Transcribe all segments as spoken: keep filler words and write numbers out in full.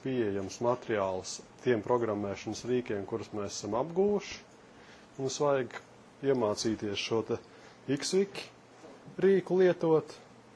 pieejams materiāls tiem programmēšanas rīkiem, kurus mēs esam apguvuši. Mums vajag iemācīties šo te X-Wiki rīku lietot,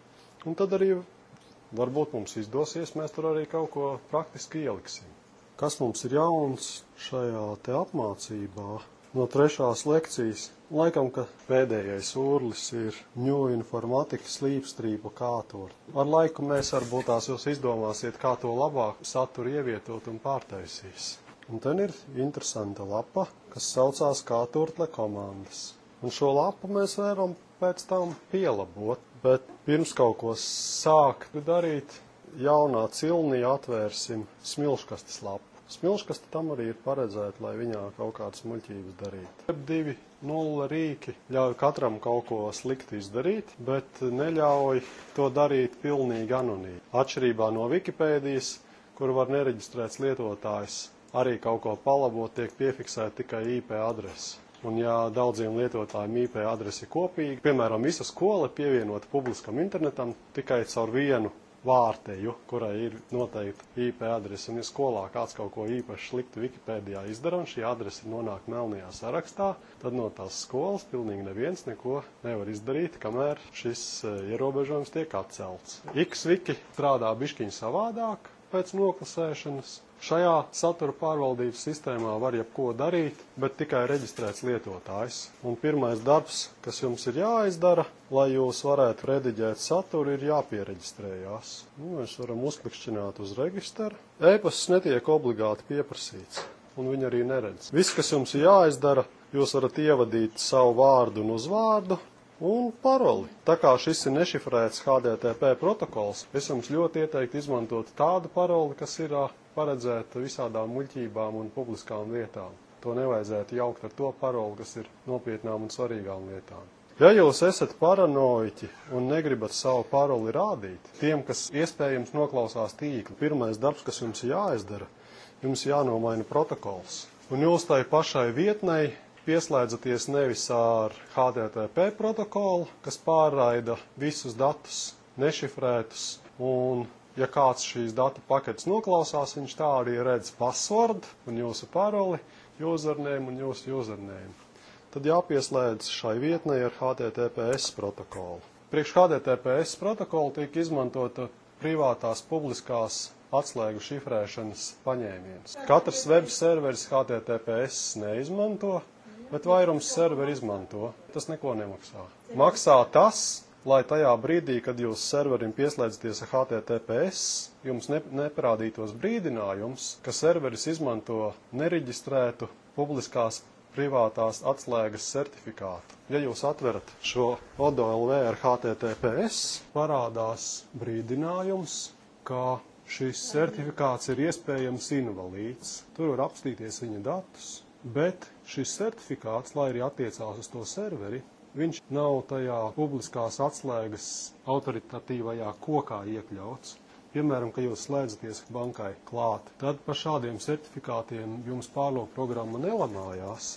un tad arī varbūt mums izdosies, mēs tur arī kaut ko praktiski ieliksim. Kas mums ir jauns šajā te apmācībā? No trešās lekcijas, laikam, ka pēdējais urlis ir New Informatika slīpstrīpa kātort. Ar laiku mēs varbūt tās jūs izdomāsiet, kā to labāk saturu ievietot un pārtaisīs. Un ten ir interesanta lapa, kas saucās kātortle komandas. Un šo lapu mēs varam pēc tam pielabot, bet pirms kaut ko sākt darīt, jaunā cilnī atvērsim smilškastes lapu. Smilškaste tam arī ir paredzēta, lai viņā kaut kādas muļķības darītu. Web divi nulle rīki ļauj katram kaut ko slikti izdarīt, bet neļauj to darīt pilnīgi anonīmi. Atšķirībā no Wikipēdijas, kur var nereģistrēts lietotājs, arī kaut ko palabot, tiek piefiksēta tikai I P adrese. Un ja daudziem lietotājiem I P adrese ir kopīga, piemēram, visa skola pievienota publiskam internetam tikai caur vienu vārteju, kurai ir noteikti I P adrese, un ja skolā kāds kaut ko īpaši sliktu Wikipēdijā izdara, un šī adrese nonāk melnajā sarakstā, tad no tās skolas pilnīgi neviens neko nevar izdarīt, kamēr šis ierobežojums tiek atcelts. X-Wiki strādā bišķiņ savādāk pēc noklasēšanas. Šajā satura pārvaldības sistēmā var jebko darīt, bet tikai reģistrēts lietotājs. Un pirmais darbs, kas jums ir jāizdara, lai jūs varētu rediģēt saturu, ir jāpiereģistrējās. Nu, mēs varam uzklikšķināt uz registru. E-pasts netiek obligāti pieprasīts, un viņi arī neredz. Viss, kas jums ir jāizdara, jūs varat ievadīt savu vārdu un uzvārdu un paroli. Tā kā šis ir nešifrēts H D T P protokols, es jums ļoti ieteiktu izmantot tādu paroli, kas ir paredzēta visādām muļķībām un publiskām lietām. To nevajadzētu jaukt ar to paroli, kas ir nopietnām un svarīgām lietām. Ja jūs esat paranoiķi un negribat savu paroli rādīt, tiem, kas iespējams noklausās tīkli, pirmais darbs, kas jums jāizdara, jums jānomaina protokols. Un jūs tai pašai vietnei pieslēdzaties nevis ar H T T P protokolu, kas pārraida visus datus nešifrētus, un ja kāds šīs datu paketes noklausās, viņš tā arī redz password un jūsu paroli, username un jūsu username. Tad jāpieslēdz šai vietnei ar H T T P S protokolu. Priekš H T T P S protokolu tiek izmantota privātās publiskās atslēgu šifrēšanas paņēmiens. Katrs web serveris H T T P S neizmanto, bet vairums serveri izmanto. Tas neko nemaksā. Maksā tas, lai tajā brīdī, kad jūs serverim pieslēdzaties ar H T T P S, jums ne, neparādītos brīdinājums, ka serveris izmanto nereģistrētu publiskās privātās atslēgas certifikātu. Ja jūs atverat šo O D O L V ar H T T P S, parādās brīdinājums, ka šis certifikāts ir iespējams invalīds. Tur var apstīties viņa datus, bet šis certifikāts, lai arī attiecās uz to serveri, viņš nav tajā publiskās atslēgas autoritatīvajā kokā iekļauts. Piemēram, ka jūs slēdzaties bankai klāt, tad par šādiem certifikātiem jums pārlūk programma nelamājās.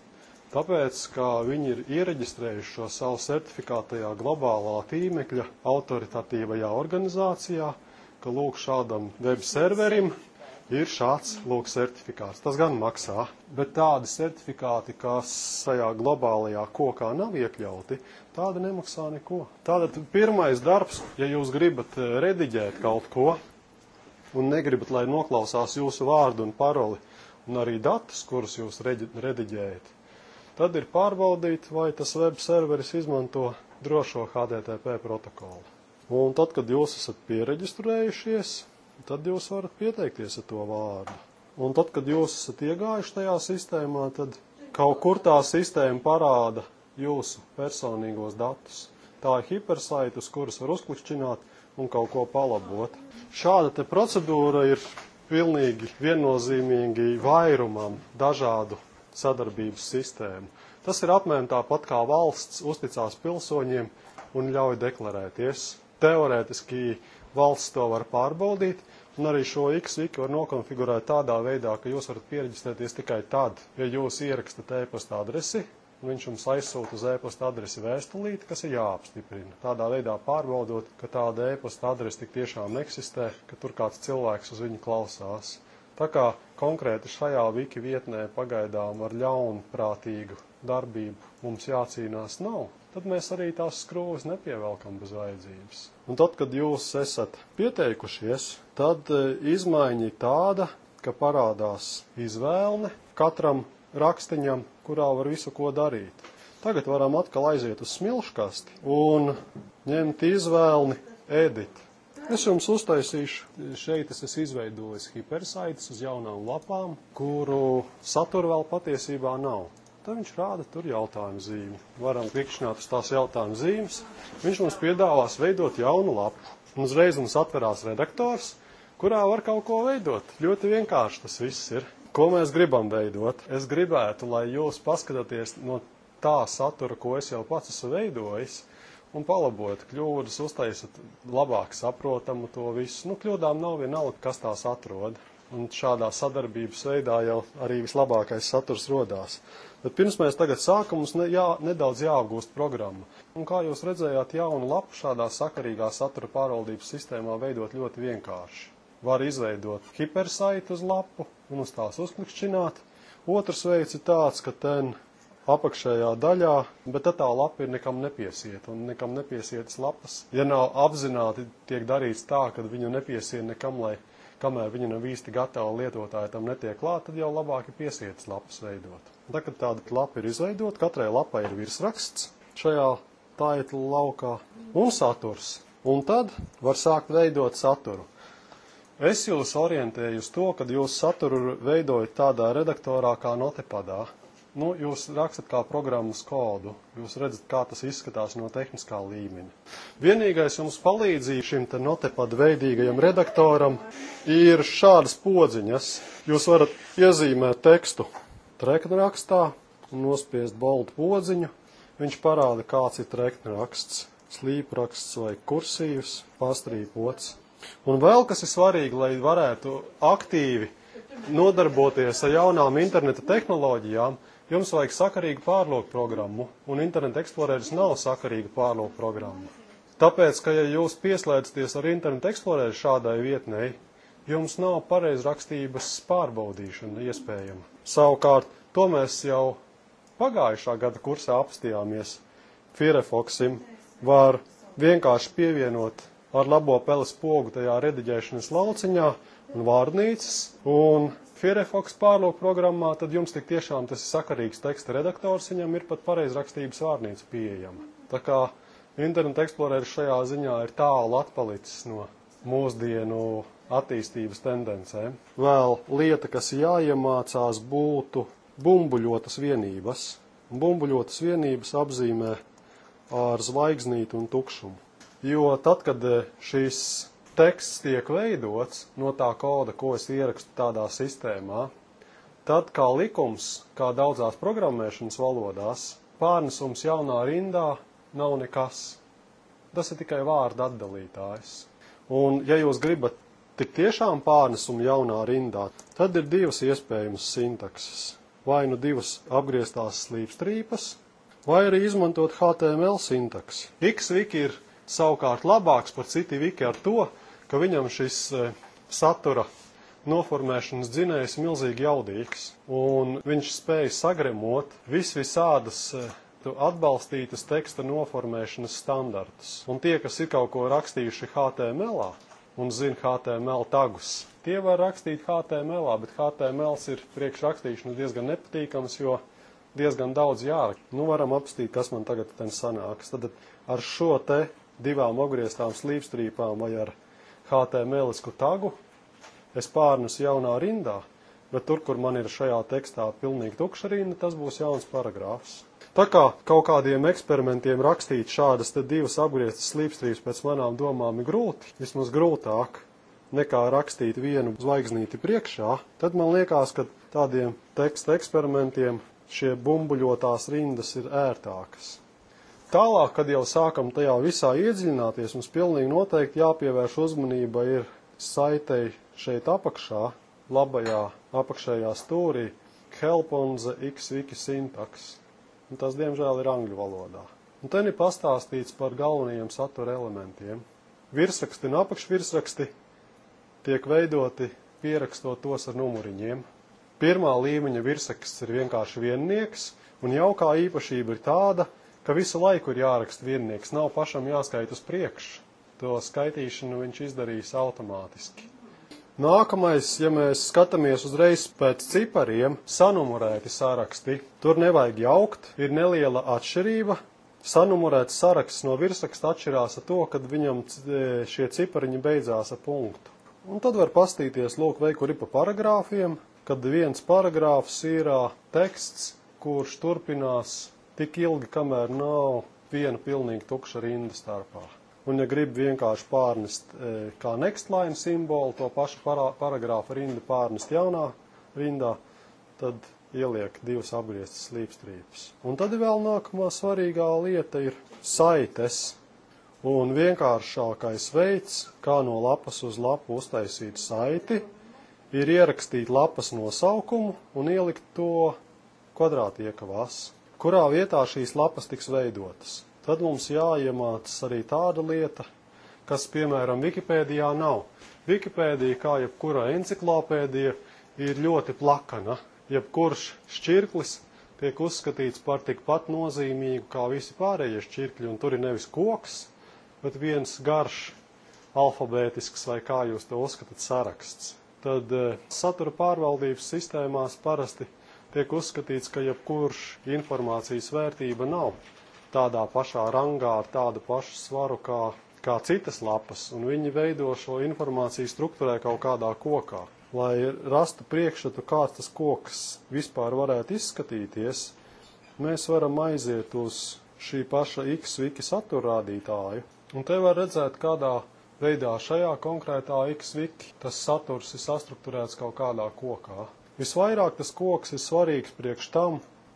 Tāpēc, ka viņi ir iereģistrējuši šo savu certifikātu tajā globālā tīmekļa autoritatīvajā organizācijā, ka lūk šādam web serverim ir šāds lūk certifikāts. Tas gan maksā, bet tādi certifikāti, kas šajā globālajā kokā nav iekļauti, tāda nemaksā neko. Tātad pirmais darbs, ja jūs gribat rediģēt kaut ko un negribat, lai noklausās jūsu vārdu un paroli un arī datus, kurus jūs rediģējat, tad ir pārbaudīt, vai tas web serveris izmanto drošo H T T P protokolu. Un tad, kad jūs esat piereģistrējušies, tad jūs varat pieteikties ar to vārdu. Un tad, kad jūs esat iegājuši tajā sistēmā, tad kaut kur tā sistēma parāda jūsu personīgos datus. Tā ir hipersaite, uz kuras var uzklikšķināt un kaut ko palabot. Šāda te procedūra ir pilnīgi viennozīmīgi vairumam dažādu sadarbības sistēmu. Tas ir apmēram tāpat kā valsts uzticās pilsoņiem un ļauj deklarēties. Teorētiski valsts to var pārbaudīt, un arī šo X-Wiki var nokonfigurēt tādā veidā, ka jūs varat piereģistrēties tikai tad, ja jūs ierakstat e-pasta adresi un viņš jums aizsūta uz e-pasta adresi vēstulīti, kas ir jāapstiprina. Tādā veidā pārbaudot, ka tāda e-pasta adrese tik tiešām eksistē, ka tur kāds cilvēks uz viņu klausās. Tā kā konkrēti šajā wiki vietnē pagaidām ar ļaunprātīgu darbību mums jācīnās nav, tad mēs arī tās skrūves nepievelkam bez vajadzības. Un tad, kad jūs esat pieteikušies, tad izmaiņa ir tāda, ka parādās izvēlne katram rakstiņam, kurā var visu ko darīt. Tagad varam atkal aiziet uz smilškasti un ņemt izvēlni edit. Es jums uztaisīšu, šeit es esmu izveidojis hipersaites uz jaunām lapām, kuru satura vēl patiesībā nav. Tad viņš rāda tur jautājumu zīmi. Varam klikšķināt uz tās jautājumu zīmes. Viņš mums piedāvās veidot jaunu lapu. Un uzreiz mums atverās redaktors, kurā var kaut ko veidot. Ļoti vienkārši tas viss ir. Ko mēs gribam veidot? Es gribētu, lai jūs paskatāties no tā satura, ko es jau pats esmu veidojis, un palabot kļūdas, uztaisat labāk saprotamu to visu. Nu, kļūdām nav vienalga, kas tās atrod. Un šādā sadarbības veidā jau arī vislabākais saturs rodās. Bet pirms mēs tagad sākam, mums ne, jā, nedaudz jāapgūst programma. Un kā jūs redzējāt, jaunu lapu šādā sakarīgā satura pārvaldības sistēmā veidot ļoti vienkārši. Var izveidot hipersaitu uz lapu un uz tās uzklikšķināt. Otrs veids ir tāds, ka ten apakšējā daļā, bet tad tā lapa ir nekam nepiesiet, un nekam nepiesietas lapas. Ja nav apzināti tiek darīts tā, ka viņu nepiesiet nekam, lai kamēr viņa nav īsti gatava lietotāji tam netiek klāt, tad jau labāk ir piesietas lapas veidot. Un tā, kad tāda lapa ir izveidot, katrai lapai ir virsraksts šajā taitla laukā un saturs. Un tad var sākt veidot saturu. Es jūs orientēju uz to, kad jūs saturu veidojat tādā redaktorā kā Notepadā. Nu, jūs rakstat kā programmas kodu, jūs redzat, kā tas izskatās no tehniskā līmeņa. Vienīgais jums palīdzīja šim te Notepad veidīgajam redaktoram ir šādas podziņas. Jūs varat iezīmēt tekstu treknrakstā un nospiest bold podziņu. Viņš parāda, kāds ir treknraksts, slīpraksts vai kursīvs, pastrīpots. Un vēl, kas ir svarīgi, lai varētu aktīvi nodarboties ar jaunām interneta tehnoloģijām, jums vajag sakarīgu pārlūku programmu, un Internet Exploreris nav sakarīga pārlūku programma. Tāpēc, ka ja jūs pieslēdzaties ar Internet Exploreru šādai vietnei, jums nav pareizrakstības pārbaudīšana iespējama. Savukārt, to mēs jau pagājušā gada kursā apstījāmies. Firefoxim var vienkārši pievienot ar labo peles pogu tajā rediģēšanas lauciņā un vārnīcas, un Firefox pārlūku programmā, tad jums tik tiešām tas ir sakarīgs teksta redaktors, viņam ir pat pareizrakstības vārnīca pieejama. Tā kā Internet Explorer šajā ziņā ir tālu atpalicis no mūsdienu attīstības tendencēm. Vēl lieta, kas jāiemācās, būtu bumbuļotas vienības. Bumbuļotas vienības apzīmē ar zvaigznīti un tukšumu. Jo tad, kad šīs teksts tiek veidots no tā koda, ko es ierakstu tādā sistēmā, tad kā likums, kā daudzās programmēšanas valodās, pārnesums jaunā rindā nav nekas. Tas ir tikai vārda atdalītājs. Un ja jūs gribat tik tiešām pārnesumu jaunā rindā, tad ir divas iespējamas sintakses. Vai nu divas apgrieztās slīpstrīpas, vai arī izmantot H T M L sintaksi. X-Wiki ir savukārt labāks par citi wiki ar to, ka viņam šis e, satura noformēšanas dzinējs ir milzīgi jaudīgs, un viņš spēj sagremot vis visādas e, atbalstītas teksta noformēšanas standartus. Un tie, kas ir kaut ko rakstījuši H T M L-ā un zina H T M L tagus, tie var rakstīt H T M L-ā, bet H T M L ir priekšrakstīšanas diezgan nepatīkams, jo diezgan daudz jāraksta. Nu, varam apstīt, kas man tagad ten sanāks. Tad ar šo te divām apgrieztām slīpstrīpām vai ar H T M L-isku tagu es pārnesu jaunā rindā, bet tur, kur man ir šajā tekstā pilnīgi tukša rinda, tas būs jauns paragrāfs. Tā kā kaut kādiem eksperimentiem rakstīt šādas te divas apgrieztas slīpstrīpas pēc manām domām ir grūti, vismaz grūtāk nekā rakstīt vienu zvaigznīti priekšā, tad man liekas, ka tādiem teksta eksperimentiem šie bumbuļotās rindas ir ērtākas. Tālāk, kad jau sākam tajā visā iedziļināties, mums pilnīgi noteikti jāpievērš uzmanība ir saitei šeit apakšā, labajā apakšējā stūrī, help on the X-Wiki syntax. un tas, diemžēl, ir angļu valodā. Un te ir pastāstīts par galvenajiem satura elementiem. Virsraksti un apakšvirsraksti tiek veidoti pierakstot tos ar numuriņiem. Pirmā līmeņa virsraksts ir vienkārši viennieks, un jaukā īpašība ir tāda, ka visu laiku ir jāraksta viennieks, nav pašam jāskaita uz priekšu. To skaitīšanu viņš izdarīs automātiski. Nākamais, ja mēs skatāmies uzreiz pēc cipariem, sanumurēti saraksti. Tur nevajag jaukt, ir neliela atšķirība. Sanumurēts saraksts no virsraksta atšķirās ar to, kad viņam šie cipariņi beidzās ar punktu. Un tad var pastīties, lūk, vai kur ir pa paragrāfiem, kad viens paragrāfs ir teksts, kurš turpinās tik ilgi, kamēr nav viena pilnīgi tukša rinda starpā. Un, ja grib vienkārši pārnest e, kā nextline simbolu, to pašu para, paragrāfa rindu pārnest jaunā rindā, tad ieliek divas apgrieztas slīpstrīpes. Un tad vēl nākamā svarīgā lieta ir saites. Un vienkāršākais veids, kā no lapas uz lapu uztaisīt saiti, ir ierakstīt lapas nosaukumu un ielikt to kvadrātiekavās, kurā vietā šīs lapas tiks veidotas. Tad mums jāiemācas arī tāda lieta, kas, piemēram, Wikipēdijā nav. Wikipēdija, kā jebkura enciklopēdija, ir ļoti plakana. Jebkurš šķirklis tiek uzskatīts par tikpat nozīmīgu kā visi pārējie šķirkļi, un tur ir nevis koks, bet viens garš, alfabētisks vai kā jūs to uzskatāt saraksts. Tad satura pārvaldības sistēmās parasti tiek uzskatīts, ka jebkurš informācijas vērtība nav tādā pašā rangā ar tādu pašu svaru kā, kā citas lapas, un viņi veido šo informāciju struktūrē kaut kādā kokā. Lai rastu priekšstatu, kāds tas koks vispār varētu izskatīties, mēs varam aiziet uz šī paša X-Wiki saturrādītāju, un te var redzēt, kādā veidā šajā konkrētā X-Wiki tas saturs ir sastrukturēts kaut kādā kokā. Visvairāk tas koks ir svarīgs priekš tam,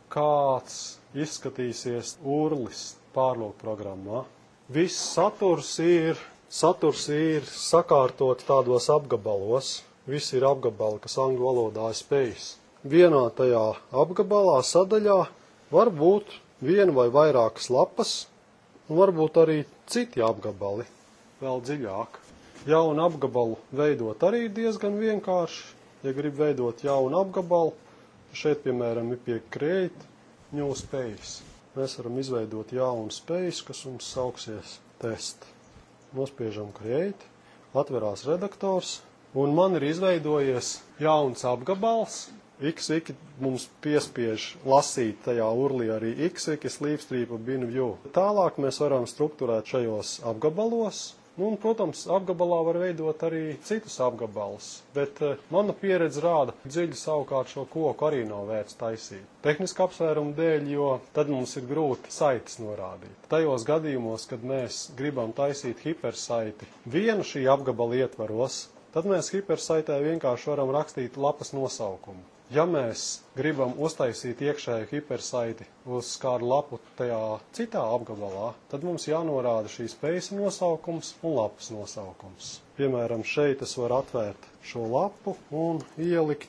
kāds izskatīsies urlis pārlūkprogrammā. Viss saturs ir, saturs ir sakārtot tādos apgabalos. Viss ir apgabali, kas angļu valodā ir space. Vienā tajā apgabalā sadaļā var būt viena vai vairākas lapas, un varbūt arī citi apgabali, vēl dziļāk. Jaunu apgabalu veidot arī diezgan vienkārši. Ja grib veidot jaunu apgabalu, šeit, piemēram, ir pie create new space. Mēs varam izveidot jaunu space, kas mums sauksies test. Nospiežam create, atverās redaktors, un man ir izveidojies jauns apgabals. X-Wiki mums piespiež lasīt tajā urlī arī X-Wiki slīpstrīpa bin view. Tālāk mēs varam strukturēt šajos apgabalos. Nu, un, protams, apgabalā var veidot arī citus apgabalus, bet uh, mana pieredze rāda, dziļi savukārt šo koku arī nav vērts taisīt. Tehniski apsvērumu dēļ, jo tad mums ir grūti saites norādīt. Tajos gadījumos, kad mēs gribam taisīt hipersaiti vienu šī apgabala ietvaros, tad mēs hipersaitē vienkārši varam rakstīt lapas nosaukumu. Ja mēs gribam uztaisīt iekšēju hipersaiti uz kādu lapu tajā citā apgabalā, tad mums jānorāda šīs space nosaukums un lapas nosaukums. Piemēram, šeit es varu atvērt šo lapu un ielikt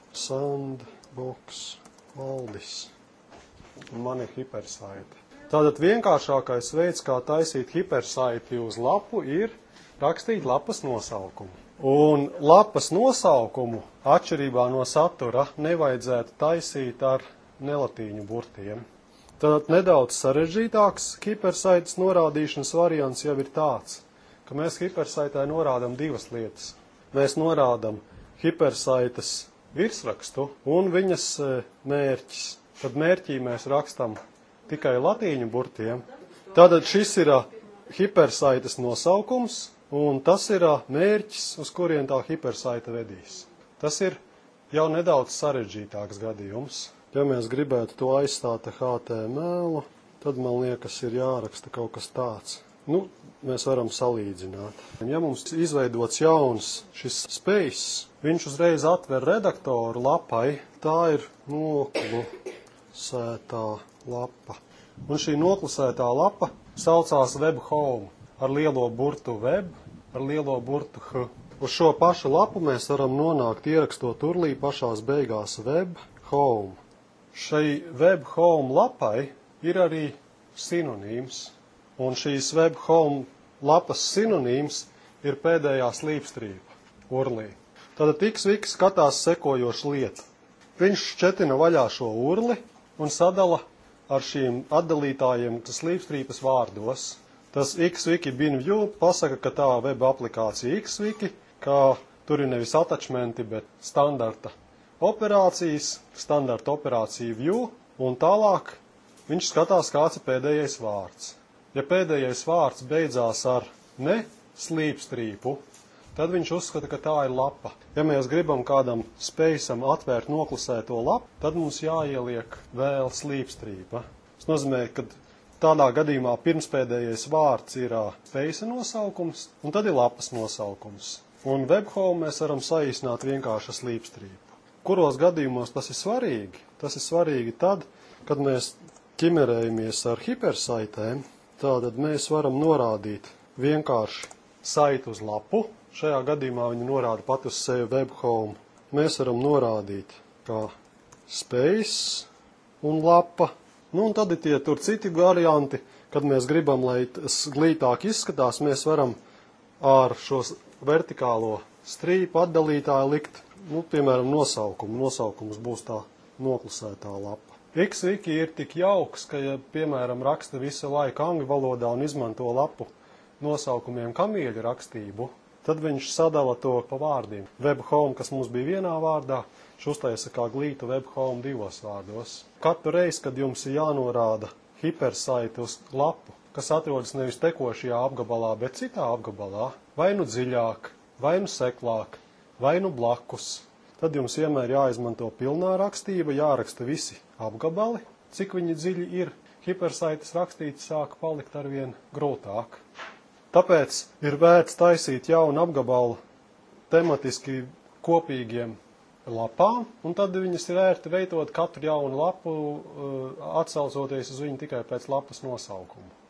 sandbox valdis. Un man ir hipersaite. Tātad vienkāršākais veids, kā taisīt hipersaiti uz lapu, ir rakstīt lapas nosaukumu. Un lapas nosaukumu, atšķirībā no satura, nevajadzētu taisīt ar nelatīņu burtiem. Tad nedaudz sarežģītāks hipersaites norādīšanas variants jau ir tāds, ka mēs hipersaitē norādam divas lietas. Mēs norādam hipersaites virsrakstu un viņas mērķis. Tad mērķī mēs rakstam tikai latīņu burtiem. Tātad šis ir hipersaites nosaukums, un tas ir mērķis, uz kurien tā hipersaite vedīs. Tas ir jau nedaudz sarežģītāks gadījums. Ja mēs gribētu to aizstāt ar H T M L, tad man liekas ir jāraksta kaut kas tāds. Nu, mēs varam salīdzināt. Ja mums izveidots jauns šis space, viņš uzreiz atver redaktoru lapai, tā ir noklusētā lapa. Un šī noklusētā lapa saucās web home. Ar lielo burtu web, ar lielo burtu h. Uz šo pašu lapu mēs varam nonākt ierakstot urlī pašās beigās web home. Šai web home lapai ir arī sinonīms. Un šīs Web Home lapas sinonīms ir pēdējā slīpstrīpa urlī. Tātad X-Wiki skatās sekojošu lietu. Viņš šķetina vaļā šo urli un sadala ar šīm atdalītājiem slīpstrīpas vārdos. Tas X-Wiki bin view pasaka, ka tā web aplikācija X-Wiki, ka tur ir nevis attachmenti, bet standarta operācijas, standarta operācija view, un tālāk viņš skatās, kāds ir pēdējais vārds. Ja pēdējais vārds beidzās ar ne slīpstrīpu, tad viņš uzskata, ka tā ir lapa. Ja mēs gribam kādam spējam atvērt noklusēto lapu, tad mums jāieliek vēl slīpstrīpa. Tas nozīmē, ka tādā gadījumā pirmspēdējais vārds ir spējas nosaukums, un tad ir lapas nosaukums. Un webhome mēs varam saīsināt vienkārši slīpstrīpu. Kuros gadījumos tas ir svarīgi? Tas ir svarīgi tad, kad mēs ķimerējamies ar hipersaitēm, tātad mēs varam norādīt vienkārši saitu uz lapu. Šajā gadījumā viņa norāda pat uz sevi webhome. Mēs varam norādīt kā space un lapa. Nu, un tad ir tie tur citi varianti, kad mēs gribam, lai tas glītāk izskatās, mēs varam ar šo vertikālo strīpu atdalītāju likt, nu, piemēram, nosaukumu. Nosaukums būs tā noklusētā lapa. X-Wiki ir tik jauks, ka, ja, piemēram, raksta visu laiku angļu valodā un izmanto lapu nosaukumiem kamieļa rakstību, tad viņš sadala to pa vārdiem. Webhome, kas mums bija vienā vārdā, viņš uztaisa kā glītu webhome divos vārdos. Katru reizi, kad jums ir jānorāda hipersaiti uz lapu, kas atrodas nevis tekošajā apgabalā, bet citā apgabalā, vai nu dziļāk, vai nu seklāk, vai nu blakus, tad jums vienmēr jāizmanto pilnā rakstība, jāraksta visi apgabali, cik viņi dziļi ir. Hipersaites rakstīt sāk palikt arvien grūtāk. Tāpēc ir vērts taisīt jaunu apgabalu tematiski kopīgiem lapām, un tad viņas ir vērti veidot katru jaunu lapu, atsaucoties uz viņu tikai pēc lapas nosaukumu.